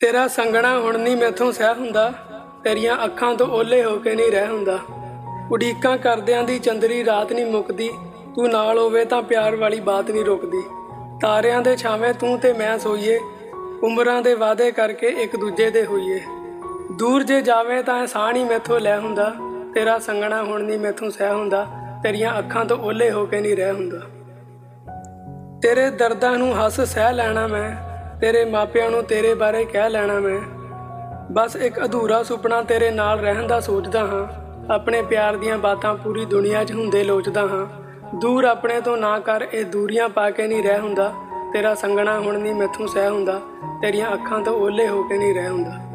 तेरा संगना हुण नहीं मैथों सह हुंदा, तेरियां अखां तो ओले होके नहीं रह हुंदा। उड़ीकां करदियां दी चंदरी रात नहीं मुकदी, तू नाल होवे तां प्यार वाली बात नहीं रुकदी। तारियां दे छावें तू ते मैं सोईए, उमरां दे वादे करके एक दूजे दे होईए। दूर जे जावे तां साह नहीं मैथों लै हुंदा, तेरा संगना हुण नहीं मैथों सह हुंदा, तेरियां अखां तो ओले होके नहीं रह हुंदा। तेरे दर्दां नूं हस सह लैणा मैं, तेरे मापिਆਂ ਨੂੰ तेरे बारे कह लैणा मैं। बस एक अधूरा सुपना तेरे नाल रहन दा सोचदा हां, अपने प्यार दियां बातां पूरी दुनिया 'ਚ ਹੁੰਦੇ ਲੋਚਦਾ ਹਾਂ। दूर अपने तो ना कर ਇਹ ਦੂਰੀਆਂ ਪਾ ਕੇ नहीं रह ਹੁੰਦਾ, तेरा संगना हुण नहीं मैथों सह ਹੁੰਦਾ, तेरियां अखां तो ओले हो के नहीं रह ਹੁੰਦਾ।